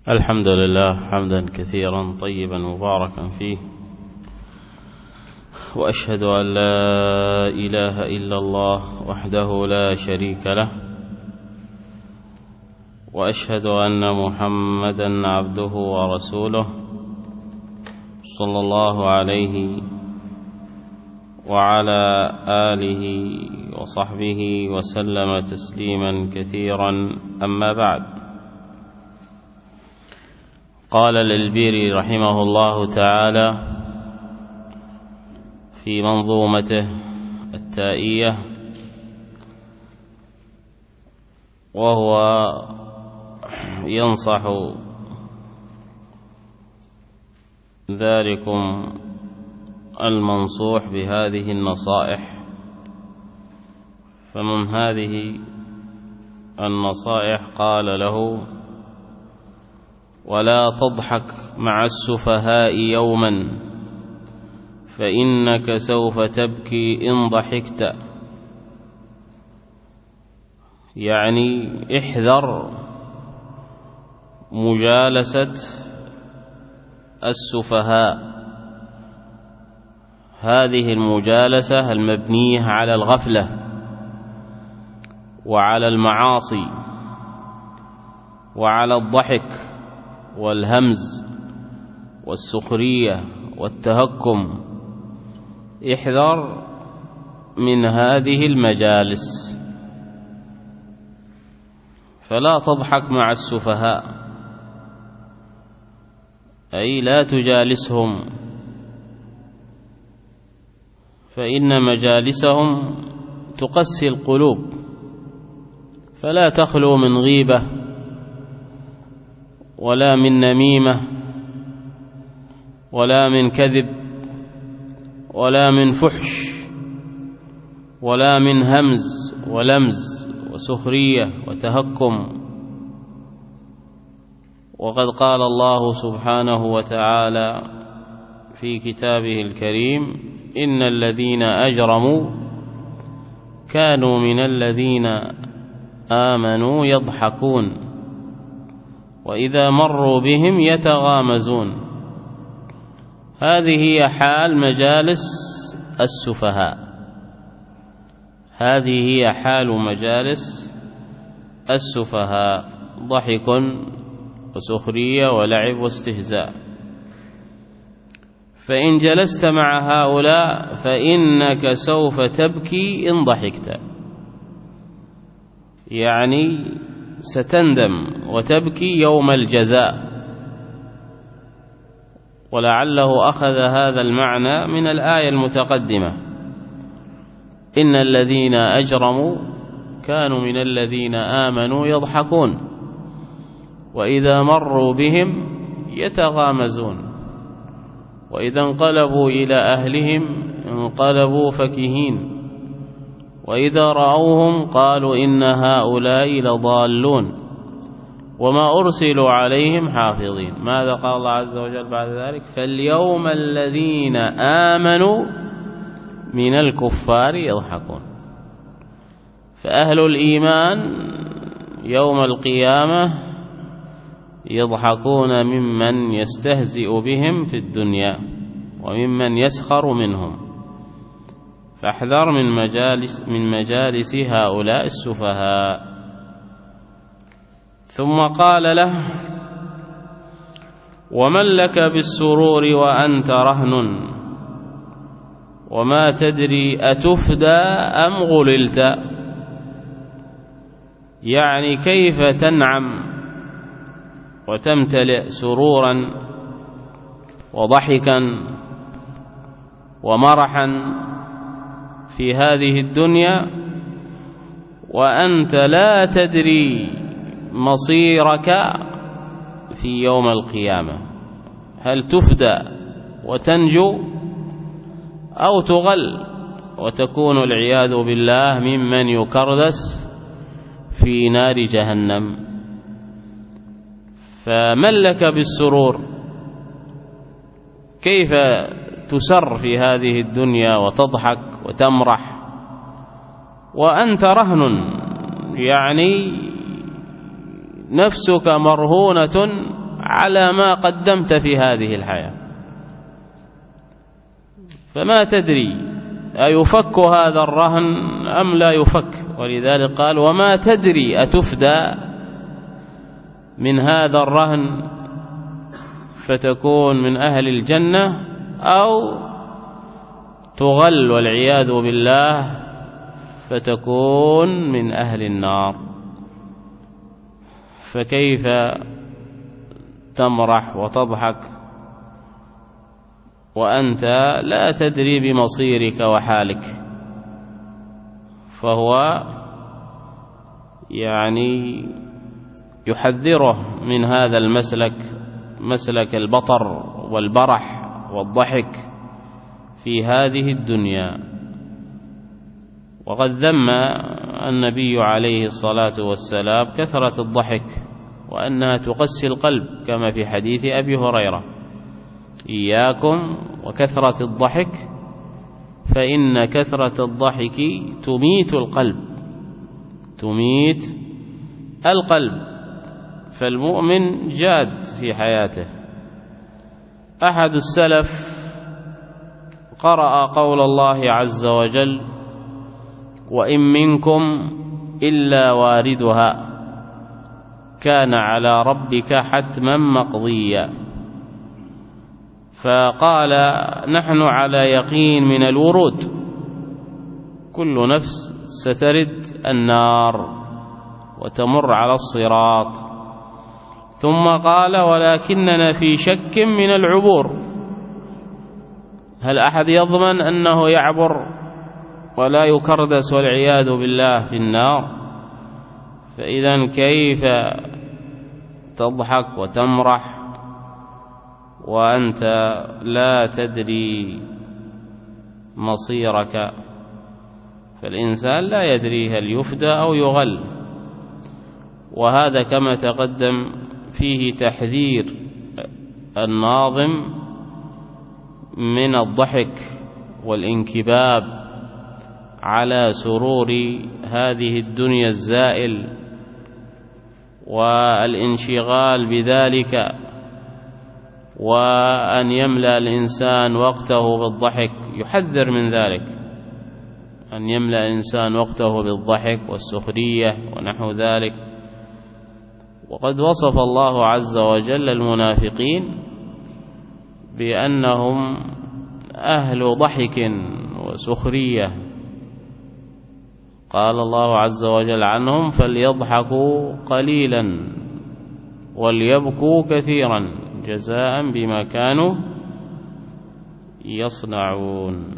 الحمد لله حمدا كثيرا طيبا مباركا فيه، وأشهد أن لا إله إلا الله وحده لا شريك له، وأشهد أن محمدا عبده ورسوله صلى الله عليه وعلى آله وصحبه وسلم تسليما كثيرا. أما بعد، قال الإلبيري رحمه الله تعالى في منظومته التائية، وهو ينصح ذلكم المنصوح بهذه النصائح. فمن هذه النصائح قال له: ولا تضحك مع السفهاء يوما، فإنك سوف تبكي إن ضحكت. يعني احذر مجالسة السفهاء، هذه المجالسة المبنية على الغفلة وعلى المعاصي وعلى الضحك والهمز والسخرية والتهكم. احذر من هذه المجالس، فلا تضحك مع السفهاء، أي لا تجالسهم، فإن مجالسهم تقسي القلوب، فلا تخلو من غيبة ولا من نميمة ولا من كذب ولا من فحش ولا من همز ولمز وسخرية وتهكم. وقد قال الله سبحانه وتعالى في كتابه الكريم: إن الذين أجرموا كانوا من الذين آمنوا يضحكون وإذا مروا بهم يتغامزون. هذه هي حال مجالس السفهاء، هذه هي حال مجالس السفهاء: ضحك وسخرية ولعب واستهزاء. فإن جلست مع هؤلاء فإنك سوف تبكي إن ضحكت، يعني ستندم وتبكي يوم الجزاء. ولعله أخذ هذا المعنى من الآية المتقدمة: إن الذين أجرموا كانوا من الذين آمنوا يضحكون وإذا مروا بهم يتغامزون وإذا انقلبوا إلى أهلهم انقلبوا فكهين وإذا رأوهم قالوا إن هؤلاء لضالون وما أرسلوا عليهم حافظين. ماذا قال الله عز وجل بعد ذلك؟ فاليوم الذين آمنوا من الكفار يضحكون. فأهل الإيمان يوم القيامة يضحكون ممن يستهزئ بهم في الدنيا وممن يسخر منهم. فاحذر من مجالس هؤلاء السفهاء. ثم قال له: ومن لك بالسرور وأنت رهن وما تدري أتفدى أم غللت. يعني كيف تنعم وتمتلئ سرورا وضحكا ومرحا في هذه الدنيا وأنت لا تدري مصيرك في يوم القيامة، هل تفدى وتنجو أو تغل وتكون العياذ بالله ممن يكردس في نار جهنم. فمن لك بالسرور، كيف تسر في هذه الدنيا وتضحك وتمرح وأنت رهن، يعني نفسك مرهونة على ما قدمت في هذه الحياة. فما تدري أيفك هذا الرهن أم لا يفك، ولذلك قال وما تدري أتفدى من هذا الرهن فتكون من أهل الجنة أو تغل والعياذ بالله فتكون من أهل النار. فكيف تمرح وتضحك وأنت لا تدري بمصيرك وحالك؟ فهو يعني يحذره من هذا المسلك، مسلك البطر والبرح والضحك في هذه الدنيا. وقد ذم النبي عليه الصلاة والسلام كثرة الضحك وأنها تقسي القلب، كما في حديث أبي هريرة: إياكم وكثرة الضحك فإن كثرة الضحك تميت القلب، تميت القلب. فالمؤمن جاد في حياته. أحد السلف قرأ قول الله عز وجل: وإن منكم إلا واردها كان على ربك حتما مقضيا. فقال: نحن على يقين من الورود، كل نفس سترد النار وتمر على الصراط. ثم قال: ولكننا في شك من العبور. هل أحد يضمن أنه يعبر ولا يكردس والعياذ بالله في النار؟ فإذا كيف تضحك وتمرح وأنت لا تدري مصيرك؟ فالإنسان لا يدري هل يفدى أو يغل. وهذا كما تقدم فيه تحذير الناظم من الضحك والانكباب على سرور هذه الدنيا الزائل والانشغال بذلك، وأن يملأ الإنسان وقته بالضحك. يحذر من ذلك، أن يملأ الإنسان وقته بالضحك والسخرية ونحو ذلك. وقد وصف الله عز وجل المنافقين بأنهم أهل ضحك وسخرية. قال الله عز وجل عنهم: فليضحكوا قليلا وليبكوا كثيرا جزاء بما كانوا يصنعون.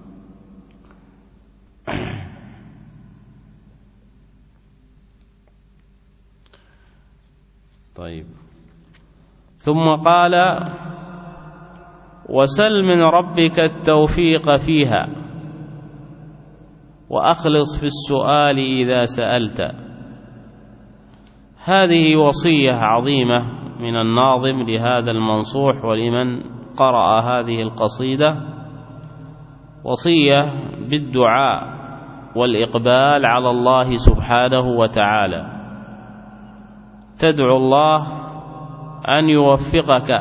طيب. ثم قال: وسل من ربك التوفيق فيها وأخلص في السؤال إذا سألت. هذه وصية عظيمة من الناظم لهذا المنصوح ولمن قرأ هذه القصيدة، وصية بالدعاء والإقبال على الله سبحانه وتعالى. تدعو الله أن يوفقك،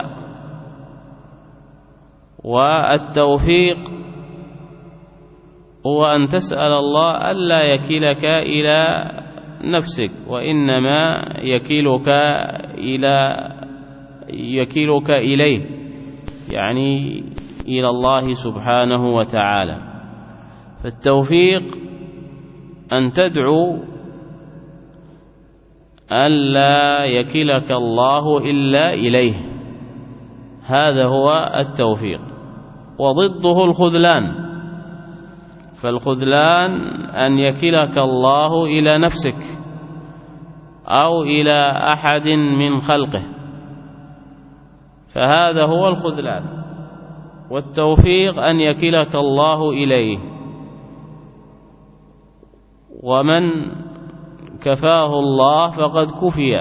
والتوفيق هو أن تسأل الله ألا يكلك إلى نفسك، وإنما يكلك إليه، يعني إلى الله سبحانه وتعالى. فالتوفيق أن تدعو ألا يكلك الله إلا إليه، هذا هو التوفيق. وضده الخذلان، فالخذلان أن يكلك الله إلى نفسك أو إلى أحد من خلقه، فهذا هو الخذلان. والتوفيق أن يكلك الله إليه. ومن كفاه الله فقد كفي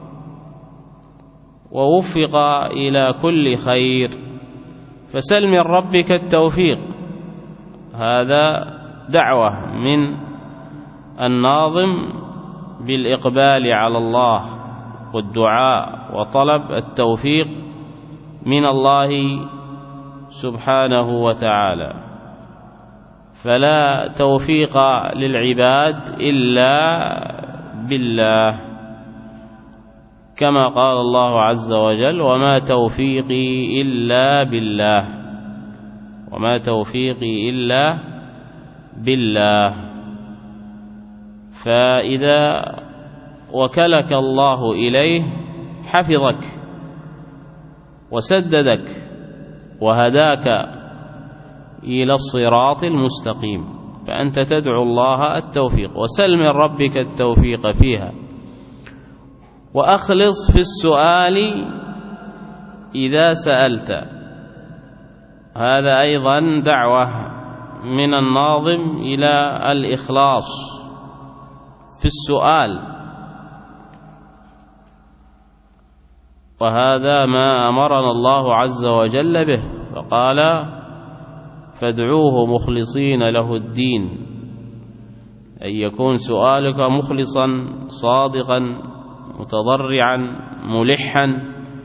ووفق إلى كل خير. فسل من ربك التوفيق، هذا دعوة من الناظم بالإقبال على الله والدعاء وطلب التوفيق من الله سبحانه وتعالى، فلا توفيق للعباد إلا بالله، كما قال الله عز وجل: وما توفيقي إلا بالله، وما توفيقي إلا بالله. فإذا وكلك الله إليه حفظك وسددك وهداك إلى الصراط المستقيم، فأنت تدعو الله التوفيق، وسل من ربك التوفيق فيها، وأخلص في السؤال إذا سألت. هذا أيضا دعوة من الناظم إلى الإخلاص في السؤال، وهذا ما أمرنا الله عز وجل به، فقال: فادعوه مخلصين له الدين، أن يكون سؤالك مخلصا صادقا متضرعا ملحا،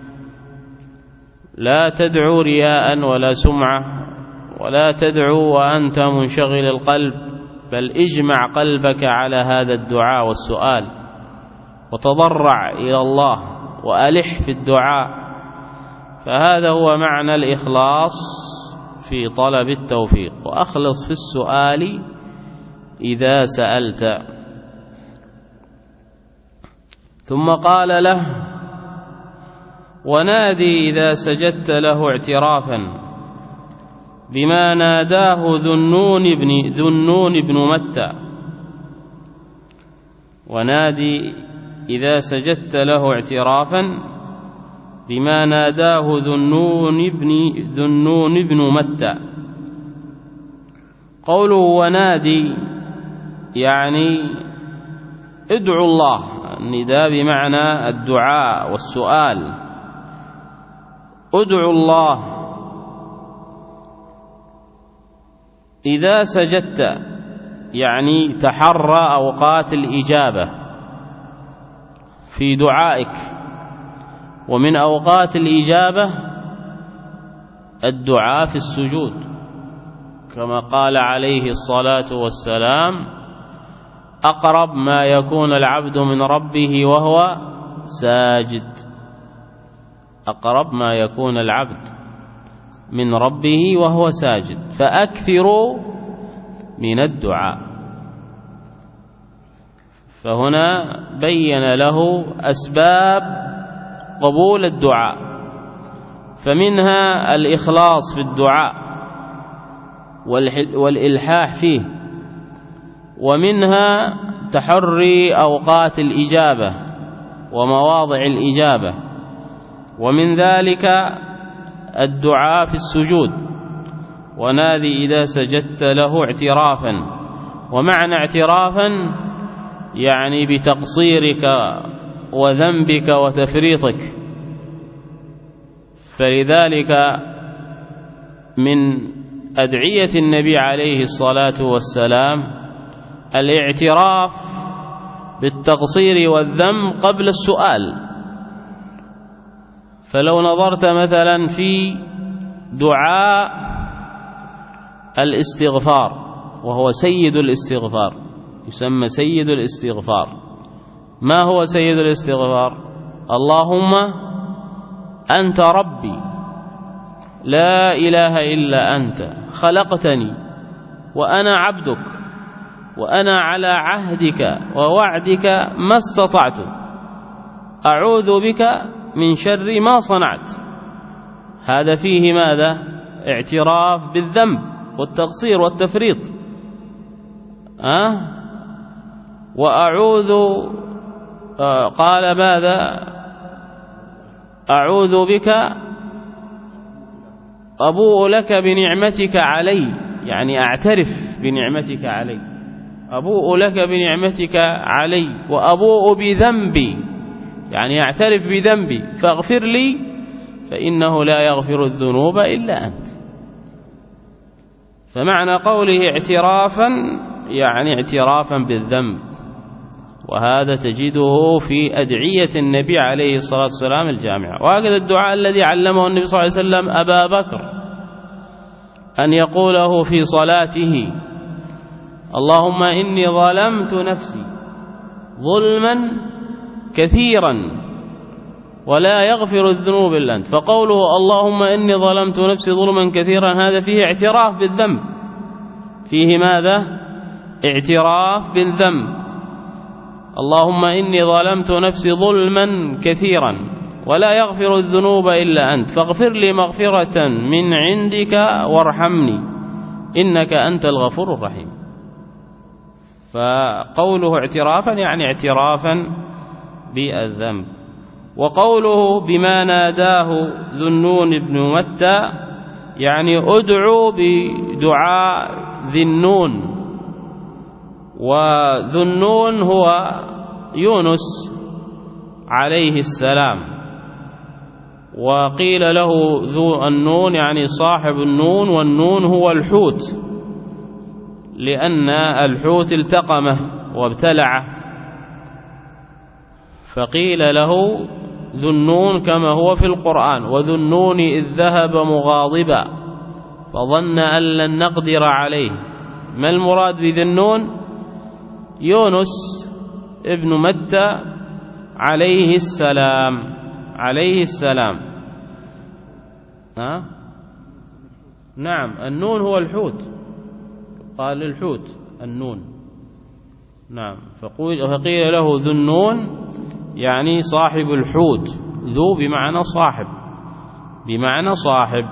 لا تدعو رياء ولا سمعة، ولا تدعو وأنت منشغل القلب، بل اجمع قلبك على هذا الدعاء والسؤال، وتضرع إلى الله وألح في الدعاء. فهذا هو معنى الإخلاص في طلب التوفيق، وأخلص في السؤال إذا سألت. ثم قال له: ونادي إذا سجدت له اعترافا بما ناداه ذنون بن متى. ونادي إذا سجدت له اعترافا بما ناداه ذنون بن متى. قوله ونادي يعني ادعو الله، النداء بمعنى الدعاء والسؤال. ادعو الله إذا سجدت، يعني تحرى أوقات الإجابة في دعائك، ومن أوقات الإجابة الدعاء في السجود، كما قال عليه الصلاة والسلام: أقرب ما يكون العبد من ربه وهو ساجد. أقرب ما يكون العبد من ربه وهو ساجد، فأكثروا من الدعاء. فهنا بين له أسباب قبول الدعاء، فمنها الإخلاص في الدعاء والإلحاح فيه، ومنها تحري أوقات الإجابة ومواضع الإجابة، ومن ذلك الدعاء في السجود. ونادي إذا سجدت له اعترافا، ومعنى اعترافا يعني بتقصيرك وذنبك وتفريطك. فلذلك من أدعية النبي عليه الصلاة والسلام الاعتراف بالتقصير والذنب قبل السؤال. فلو نظرت مثلا في دعاء الاستغفار، وهو سيد الاستغفار، يسمى سيد الاستغفار. ما هو سيد الاستغفار؟ اللهم أنت ربي لا إله إلا أنت، خلقتني وأنا عبدك، وأنا على عهدك ووعدك ما استطعت، أعوذ بك من شر ما صنعت. هذا فيه ماذا؟ اعتراف بالذنب والتقصير والتفريط. وأعوذ قال ماذا؟ أعوذ بك، أبوء لك بنعمتك علي، يعني أعترف بنعمتك علي، أبوء لك بنعمتك علي، وأبوء بذنبي، يعني أعترف بذنبي فاغفر لي فإنه لا يغفر الذنوب إلا أنت. فمعنى قوله اعترافا يعني اعترافا بالذنب وهذا تجده في أدعية النبي عليه الصلاة والسلام الجامعة. وهكذا الدعاء الذي علمه النبي صلى الله عليه وسلم أبا بكر أن يقوله في صلاته: اللهم إني ظلمت نفسي ظلما كثيرا ولا يغفر الذنوب إلا أنت. فقوله اللهم إني ظلمت نفسي ظلما كثيرا هذا فيه اعتراف بالذنب، فيه ماذا؟ اعتراف بالذنب. اللهم إني ظلمت نفسي ظلما كثيرا ولا يغفر الذنوب إلا أنت فاغفر لي مغفرة من عندك وارحمني إنك أنت الغفور الرحيم. فقوله اعترافا يعني اعترافا بالذنب. وقوله بما ناداه ذو النون بن متى يعني ادعوا بدعاء ذي النون. وذو النون هو يونس عليه السلام، وقيل له ذو النون يعني صاحب النون، والنون هو الحوت لأن الحوت التقمه وابتلعه، فقيل له ذو النون كما هو في القرآن: وذو النون إذ ذهب مغاضبا فظن أن لن نقدر عليه. ما المراد بذي النون؟ يونس ابن متى عليه السلام، عليه السلام. نعم، النون هو الحوت، قال الحوت النون. نعم، فقيل له ذو النون يعني صاحب الحوت، ذو بمعنى صاحب، بمعنى صاحب.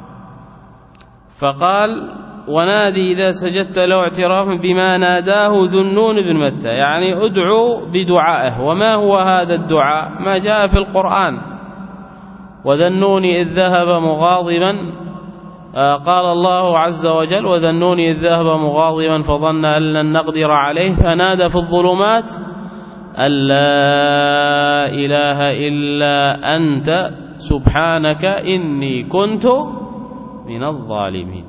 فقال ونادي إذا سجدت له اعترافا بما ناداه ذو النون بن متى، يعني ادعو بدعائه. وما هو هذا الدعاء؟ ما جاء في القرآن: وذا النون إذ ذهب مغاضبا، قال الله عز وجل: وذا النون إذ ذهب مغاضبا فظن أن لن نقدر عليه فنادى في الظلمات أن لا إله إلا أنت سبحانك إني كنت من الظالمين.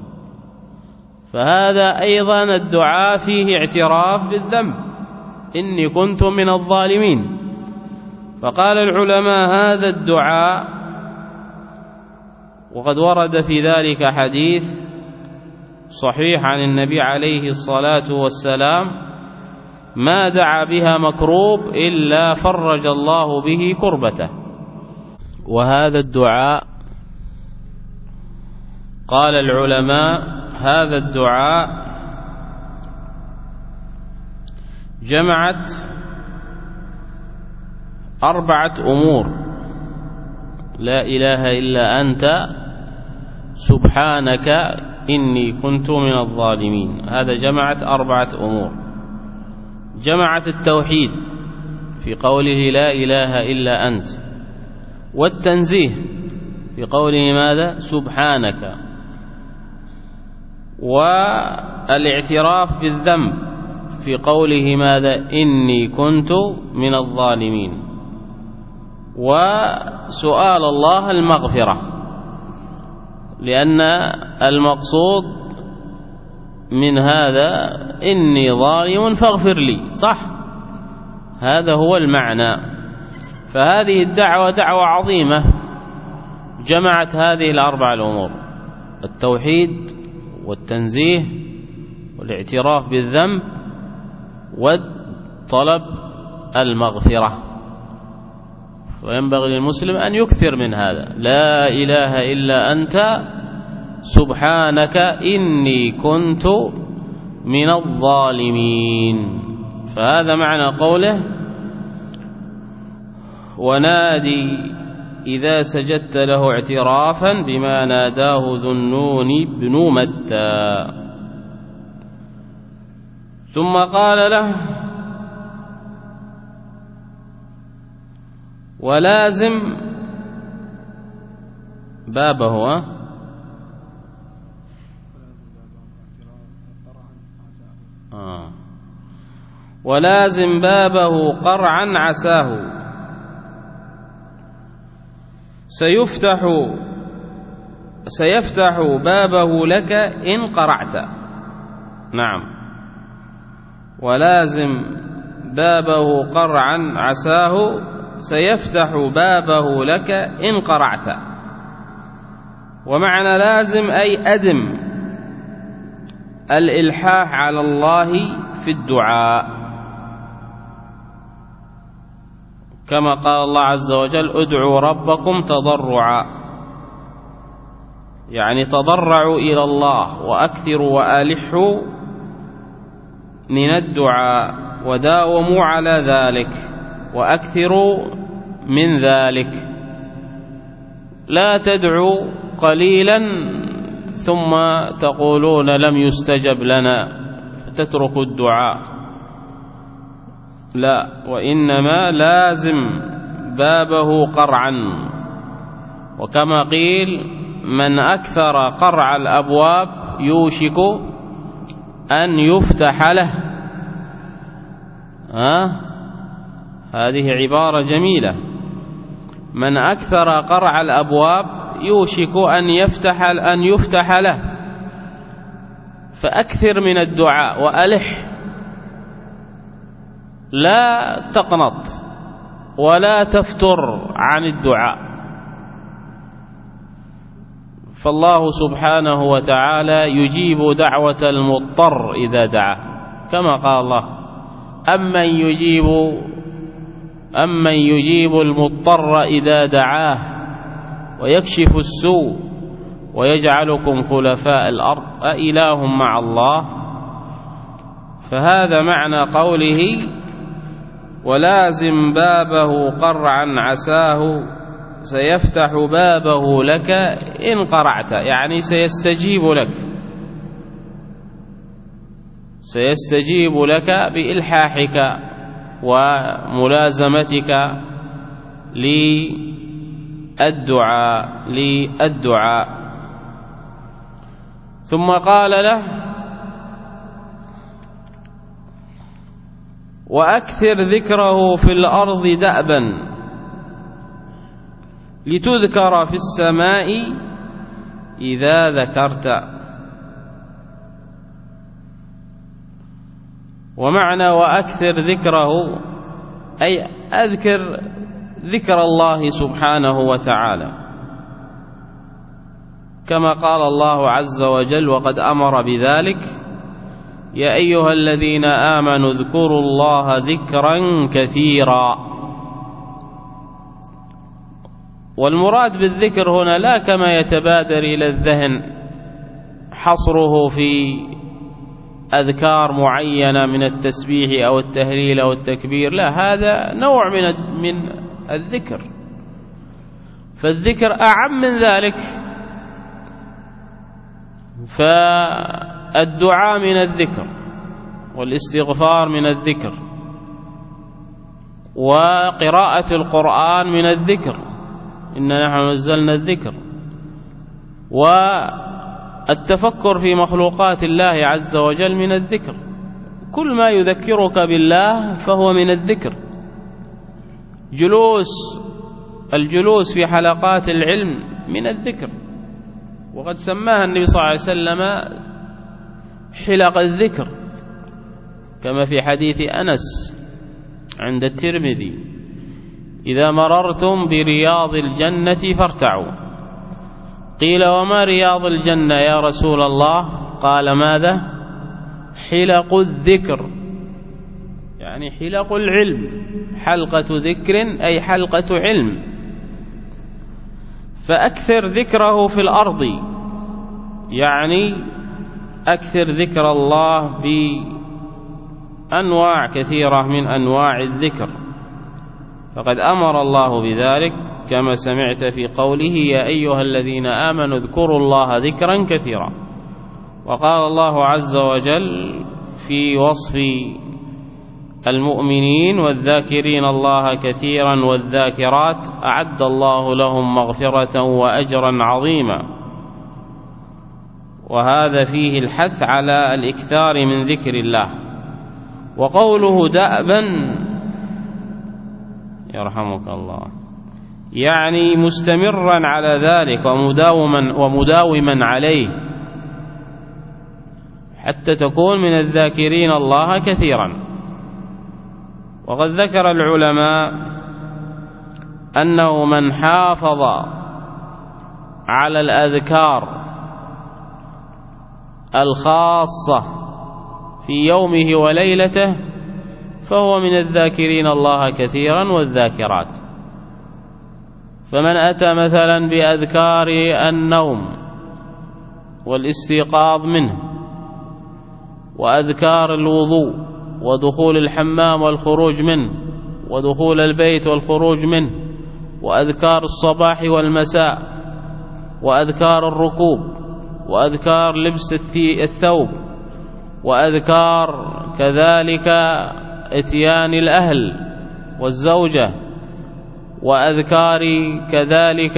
فهذا أيضا الدعاء فيه اعتراف بالذنب: إني كنت من الظالمين. فقال العلماء هذا الدعاء، وقد ورد في ذلك حديث صحيح عن النبي عليه الصلاة والسلام: ما دعا بها مكروب إلا فرج الله به كربته. وهذا الدعاء قال العلماء هذا الدعاء جمعت 4 أمور: لا إله إلا أنت سبحانك إني كنت من الظالمين. هذا جمعت 4 أمور. جمعت التوحيد في قوله لا إله إلا أنت، والتنزيه في قوله ماذا؟ سبحانك، والاعتراف بالذنب في قوله ماذا؟ إني كنت من الظالمين، وسؤال الله المغفرة، لأن المقصود من هذا إني ظالم فاغفر لي، صح؟ هذا هو المعنى. فهذه الدعوة دعوة عظيمة جمعت هذه 4 الأمور: التوحيد والتنزيه والاعتراف بالذنب وطلب المغفرة. وينبغي للمسلم أن يكثر من هذا: لا إله إلا أنت سبحانك إني كنت من الظالمين. فهذا معنى قوله ونادي إذا سجدت له اعترافا بما ناداه ذو النون بن متى. ثم قال له ولازم بابه ولازم بابه قرعا عساه سيفتح بابه لك إن قرعت. نعم، ولازم بابه قرعا عساه سيفتح بابه لك إن قرعت. ومعنى لازم أي أدم الإلحاح على الله في الدعاء، كما قال الله عز وجل ادعوا ربكم تضرعا، يعني تضرعوا إلى الله وأكثروا وآلحوا من الدعاء وداوموا على ذلك وأكثروا من ذلك. لا تدعوا قليلا ثم تقولون لم يستجب لنا فتتركوا الدعاء، لا، وإنما لازم بابه قرعا. وكما قيل من أكثر قرع الأبواب يوشك أن يفتح له. هذه عبارة جميلة، من أكثر قرع الأبواب يوشك أن يفتح له. فأكثر من الدعاء وألح، لا تقنط ولا تفتر عن الدعاء. فالله سبحانه وتعالى يجيب دعوة المضطر إذا دعاه، كما قال الله أمن يجيب المضطر إذا دعاه ويكشف السوء ويجعلكم خلفاء الأرض أإله مع الله. فهذا معنى قوله ولازم بابه قرعا عساه سيفتح بابه لك إن قرعت، يعني سيستجيب لك بإلحاحك وملازمتك للدعاء. ثم قال له وأكثر ذكره في الأرض دأبا لتذكر في السماء إذا ذكرت. ومعنى وأكثر ذكره أي أذكر ذكر الله سبحانه وتعالى، كما قال الله عز وجل وقد أمر بذلك يا أيها الذين آمنوا اذكروا الله ذكرا كثيرا. والمراد بالذكر هنا لا كما يتبادر إلى الذهن حصره في أذكار معينة من التسبيح أو التهليل أو التكبير، لا، هذا نوع من الذكر. فالذكر أعم من ذلك، فالدعاء من الذكر والاستغفار من الذكر وقراءة القرآن من الذكر، إنا نحن نزلنا الذكر، والتفكر في مخلوقات الله عز وجل من الذكر. كل ما يذكرك بالله فهو من الذكر. الجلوس في حلقات العلم من الذكر، وقد سماها النبي صلى الله عليه وسلم حلق الذكر، كما في حديث أنس عند الترمذي إذا مررتم برياض الجنة فارتعوا. قيل وما رياض الجنة يا رسول الله؟ قال ماذا؟ حلق الذكر، يعني حلق العلم، حلقة ذكر أي حلقة علم. فأكثر ذكره في الأرض، يعني أكثر ذكر الله بأنواع كثيرة من أنواع الذكر، فقد أمر الله بذلك كما سمعت في قوله يا أيها الذين آمنوا اذكروا الله ذكرا كثيرا. وقال الله عز وجل في وصف المؤمنين والذاكرين الله كثيرا والذاكرات أعد الله لهم مغفرة وأجرا عظيما. وهذا فيه الحث على الإكثار من ذكر الله. وقوله دأبا يرحمك الله يعني مستمرا على ذلك ومداوما عليه حتى تكون من الذاكرين الله كثيرا. وقد ذكر العلماء أنه من حافظ على الأذكار الخاصة في يومه وليلته فهو من الذاكرين الله كثيرا والذاكرات. فمن أتى مثلا بأذكار النوم والاستيقاظ منه، وأذكار الوضوء ودخول الحمام والخروج منه، ودخول البيت والخروج منه، وأذكار الصباح والمساء، وأذكار الركوب، وأذكار لبس الثوب، وأذكار كذلك اتيان الأهل والزوجة، وأذكار كذلك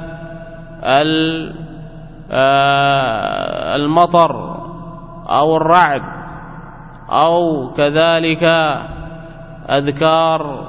المطر أو الرعد، أو كذلك أذكار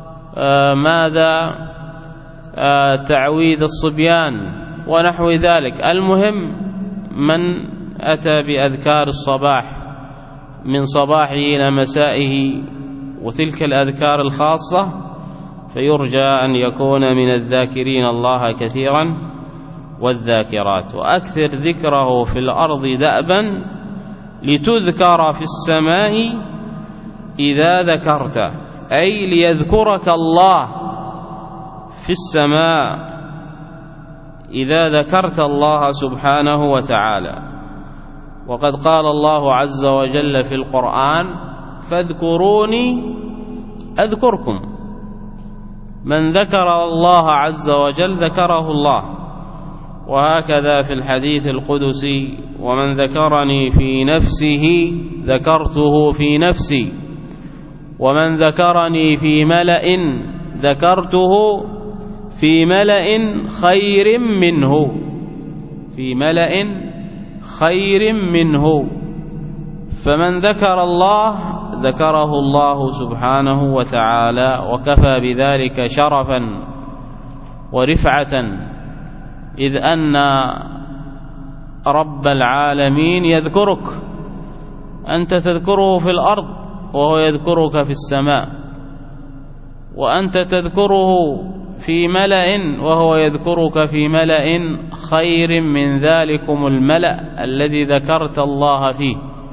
تعويذ الصبيان ونحو ذلك. المهم من أتى بأذكار الصباح من صباحه إلى مسائه وتلك الأذكار الخاصة فيرجى أن يكون من الذاكرين الله كثيرا والذاكرات. وأكثر ذكره في الأرض دأبا لتذكر في السماء إذا ذكرت، أي ليذكرك الله في السماء إذا ذكرت الله سبحانه وتعالى. وقد قال الله عز وجل في القرآن: فاذكروني أذكركم. من ذكر الله عز وجل ذكره الله. وهكذا في الحديث القدسي: ومن ذكرني في نفسه ذكرته في نفسي، ومن ذكرني في ملأ ذكرته في ملأ خير منه، في ملأ خير منه. فمن ذكر الله ذكره الله سبحانه وتعالى، وكفى بذلك شرفا ورفعة، إذ أن رب العالمين يذكرك، أنت تذكره في الأرض وهو يذكرك في السماء، وأنت تذكره في ملأ وهو يذكرك في ملأ خير من ذلكم الملأ الذي ذكرت الله فيه.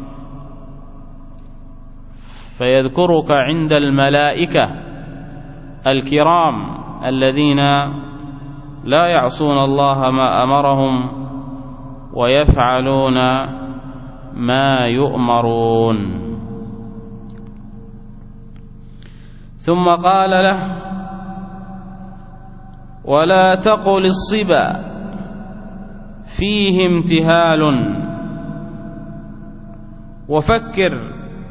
فيذكرك عند الملائكة الكرام الذين لا يعصون الله ما أمرهم ويفعلون ما يؤمرون. ثم قال له: ولا تقل الصبا فيه امتهال، وفكر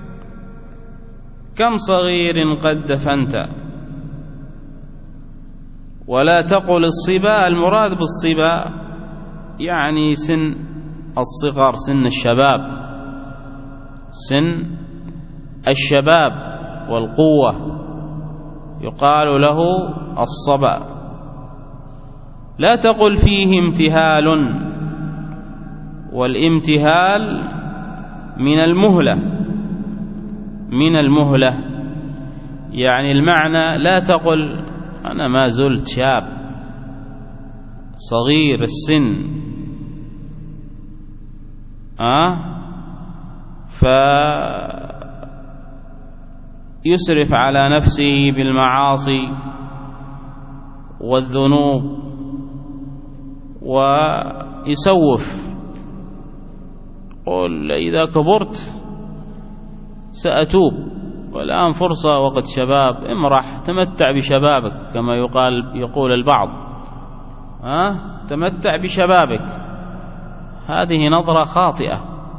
كم صغير قد دفنت. ولا تقل الصبا، المراد بالصبا يعني سن الصغر، سن الشباب، سن الشباب والقوة، يقال له الصبا. لا تقل فيه امتهال، والامتهال من المهلة، من المهلة، يعني المعنى لا تقل أنا ما زلت شاب صغير السن فيسرف على نفسه بالمعاصي والذنوب ويسوف، قل إذا كبرت سأتوب، والآن فرصة وقت شباب، امرح تمتع بشبابك كما يقول البعض، تمتع بشبابك. هذه نظرة خاطئة،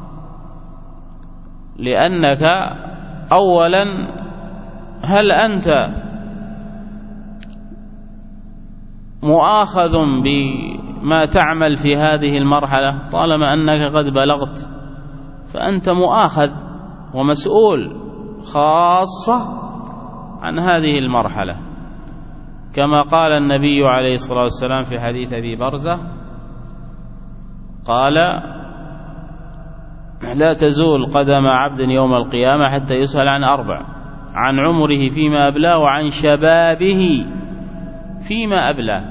لأنك أولا هل أنت مؤاخذ بما تعمل في هذه المرحلة؟ طالما أنك قد بلغت فأنت مؤاخذ ومسؤول خاصة عن هذه المرحلة، كما قال النبي عليه الصلاة والسلام في حديث أبي برزة قال: لا تزول قدم عبد يوم القيامة حتى يسأل عن 4، عن عمره فيما أبلاه وعن شبابه فيما أبلاه.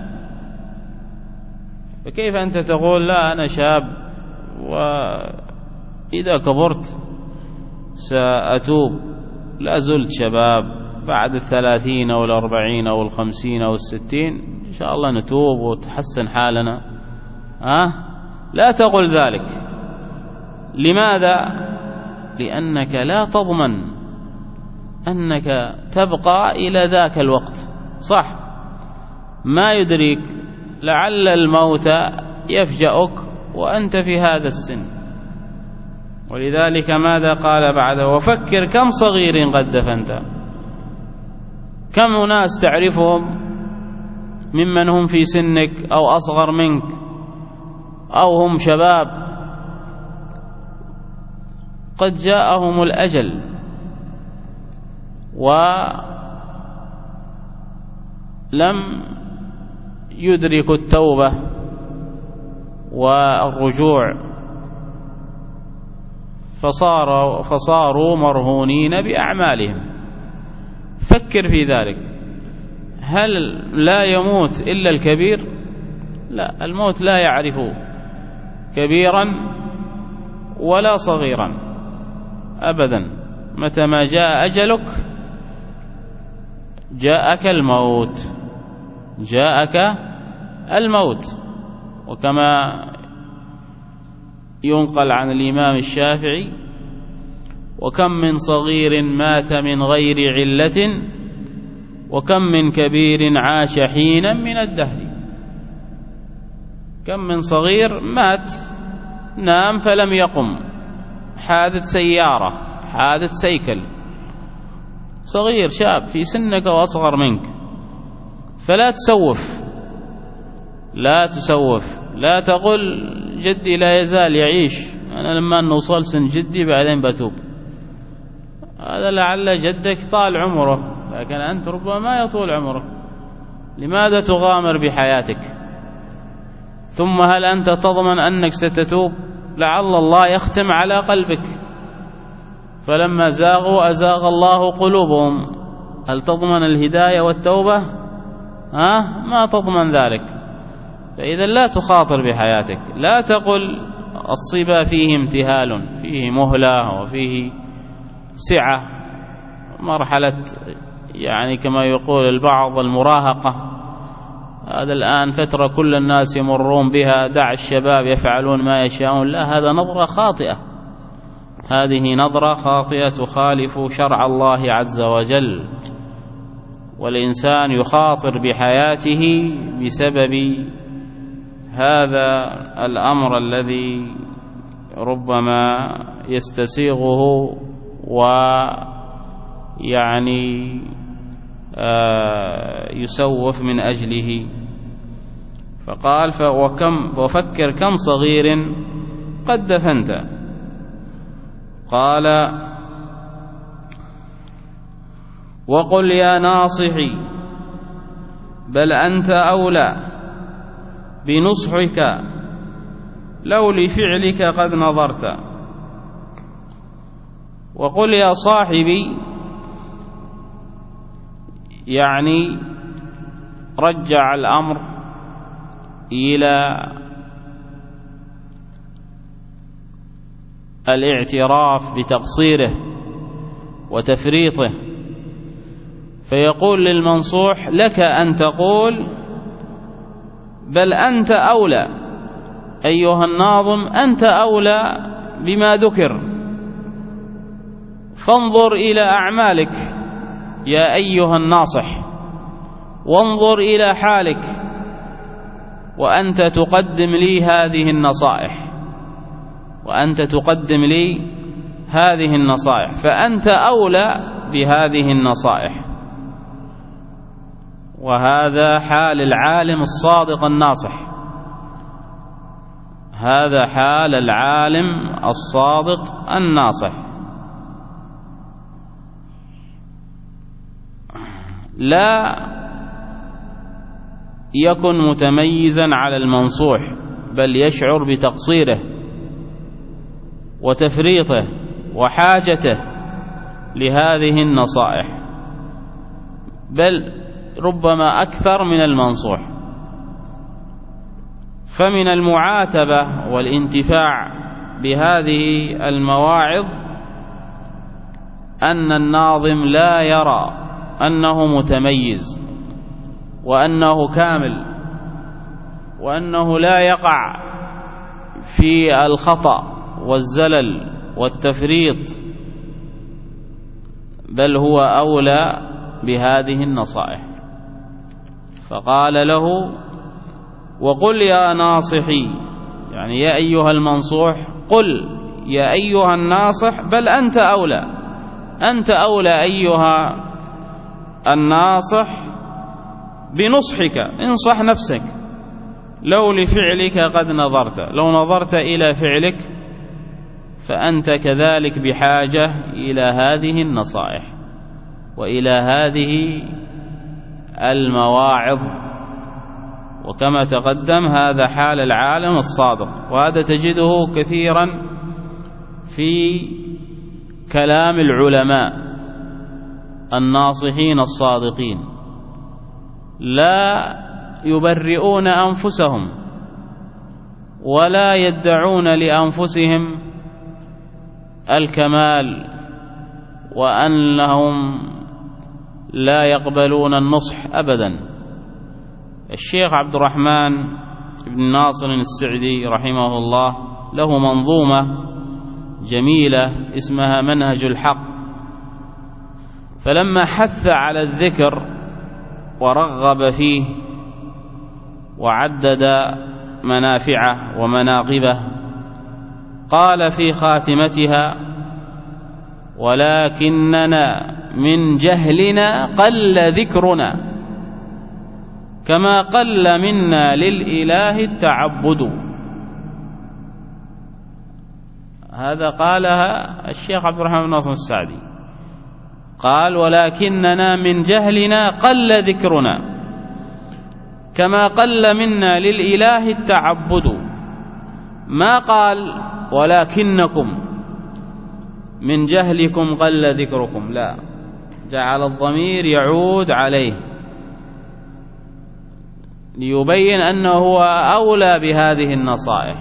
فكيف أنت تقول لا أنا شاب وإذا كبرت سأتوب؟ لا زلت شباب، بعد 30 أو 40 أو 50 أو 60 إن شاء الله نتوب وتحسن حالنا. لا تقل ذلك. لماذا؟ لأنك لا تضمن أنك تبقى إلى ذاك الوقت. صح، ما يدريك، لعل الموت يفجأك وأنت في هذا السن. ولذلك ماذا قال بعده؟ وفكر كم صغير قد دفنت. كم أناس تعرفهم ممن هم في سنك أو أصغر منك أو هم شباب قد جاءهم الأجل ولم يدركوا التوبة والرجوع، فصاروا مرهونين بأعمالهم. فكر في ذلك. هل لا يموت إلا الكبير؟ لا، الموت لا يعرف كبيرا ولا صغيرا أبدا. متى ما جاء أجلك جاءك الموت، جاءك الموت. وكما ينقل عن الإمام الشافعي: وكم من صغير مات من غير علة وكم من كبير عاش حينا من الدهر. كم من صغير مات، نام فلم يقم، حادث سيارة، حادث سيكل، صغير شاب في سنك وأصغر منك. فلا تسوف، لا تسوف، لا تقل جدي لا يزال يعيش، أنا لما نوصل سن جدي بعدين بتوب. هذا لعل جدك طال عمره، لكن أنت ربما ما يطول عمرك. لماذا تغامر بحياتك؟ ثم هل أنت تضمن أنك ستتوب؟ لعل الله يختم على قلبك. فلما زاغوا أزاغ الله قلوبهم. هل تضمن الهداية والتوبة؟ ما تضمن ذلك. فإذا لا تخاطر بحياتك. لا تقل الصبا فيه امتهال، فيه مهلة وفيه سعة، مرحلة يعني كما يقول البعض المراهقة. هذا الآن فترة كل الناس يمرون بها، دع الشباب يفعلون ما يشاءون. لا، هذا نظرة خاطئة، هذه نظرة خاطئة تخالف شرع الله عز وجل. والإنسان يخاطر بحياته بسبب هذا الأمر الذي ربما يستسيغه ويعني يسوف من أجله. فقال: وفكر كم صغير قد دفنت. قال: وقل يا ناصحي بل أنت أولى بنصحك لو لفعلك قد نظرت. وقل يا صاحبي، يعني رجع الأمر إلى الاعتراف بتقصيره وتفريطه، فيقول للمنصوح: لك أن تقول بل أنت أولى، أيها الناظم أنت أولى بما ذكر، فانظر إلى أعمالك يا أيها الناصح، وانظر إلى حالك، وأنت تقدم لي هذه النصائح، وأنت تقدم لي هذه النصائح، فأنت أولى بهذه النصائح. وهذا حال العالم الصادق الناصح، هذا حال العالم الصادق الناصح. لا يكن متميزا على المنصوح، بل يشعر بتقصيره وتفريطه وحاجته لهذه النصائح، بل ربما أكثر من المنصوح. فمن المعاتبة والانتفاع بهذه المواعظ أن الناظم لا يرى أنه متميز وأنه كامل وأنه لا يقع في الخطأ والزلل والتفريط، بل هو أولى بهذه النصائح. فقال له: وقل يا ناصحي، يعني يا أيها المنصوح، قل يا أيها الناصح، بل أنت أولى، أنت أولى أيها الناصح بنصحك، انصح نفسك. لو لفعلك قد نظرت، لو نظرت إلى فعلك فأنت كذلك بحاجة إلى هذه النصائح وإلى هذه المواعظ. وكما تقدم هذا حال العالم الصادق، وهذا تجده كثيرا في كلام العلماء الناصحين الصادقين، لا يبرئون أنفسهم ولا يدعون لأنفسهم الكمال وأنهم لا يقبلون النصح أبدا. الشيخ عبد الرحمن بن ناصر السعدي رحمه الله له منظومة جميلة اسمها منهج الحق، فلما حث على الذكر ورغب فيه وعدد منافعه ومناقبه قال في خاتمتها: ولكننا من جهلنا قل ذكرنا كما قل منا للإله التعبد. هذا قالها الشيخ عبد الرحمن بن ناصر السعدي، قال: ولكننا من جهلنا قل ذكرنا كما قل منا للإله التعبد. ما قال ولكنكم من جهلكم قل ذكركم، لا، جعل الضمير يعود عليه ليبين أنه هو أولى بهذه النصائح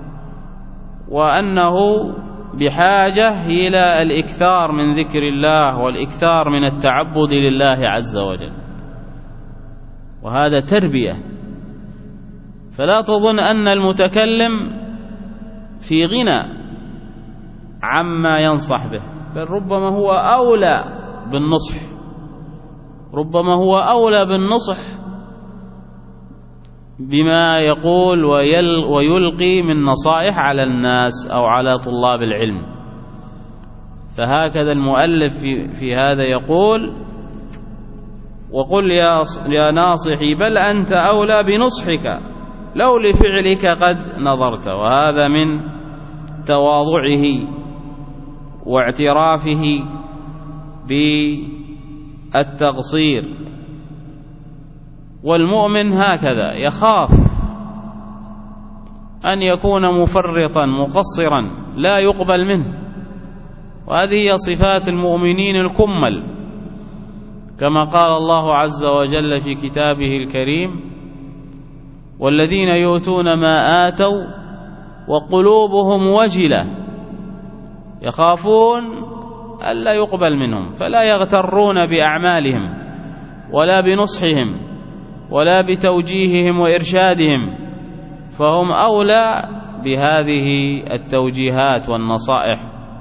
وأنه بحاجة إلى الإكثار من ذكر الله والإكثار من التعبد لله عز وجل، وهذا تربية. فلا تظن أن المتكلم في غنى عما ينصح به، بل ربما هو أولى بالنصح، ربما هو أولى بالنصح بما يقول ويلقي من نصائح على الناس أو على طلاب العلم. فهكذا المؤلف في هذا يقول: وقل يا ناصحي بل أنت أولى بنصحك لو لفعلك قد نظرت. وهذا من تواضعه واعترافه بالتقصير. والمؤمن هكذا يخاف أن يكون مفرطا مقصرا لا يقبل منه، وهذه هي صفات المؤمنين الكمل، كما قال الله عز وجل في كتابه الكريم: والذين يؤتون ما آتوا وقلوبهم وجلة يخافون ألا يقبل منهم، فلا يغترون بأعمالهم ولا بنصحهم ولا بتوجيههم وإرشادهم، فهم أولى بهذه التوجيهات والنصائح.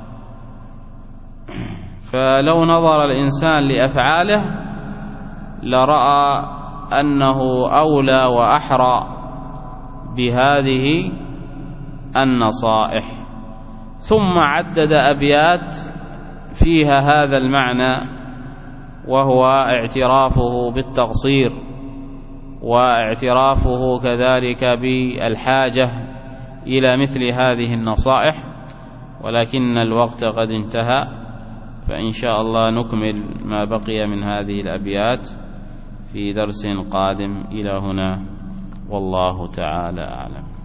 فلو نظر الإنسان لأفعاله لرأى أنه أولى وأحرى بهذه النصائح. ثم عدد أبيات فيها هذا المعنى، وهو اعترافه بالتقصير واعترافه كذلك بالحاجة إلى مثل هذه النصائح. ولكن الوقت قد انتهى، فإن شاء الله نكمل ما بقي من هذه الأبيات في درس قادم. إلى هنا والله تعالى أعلم.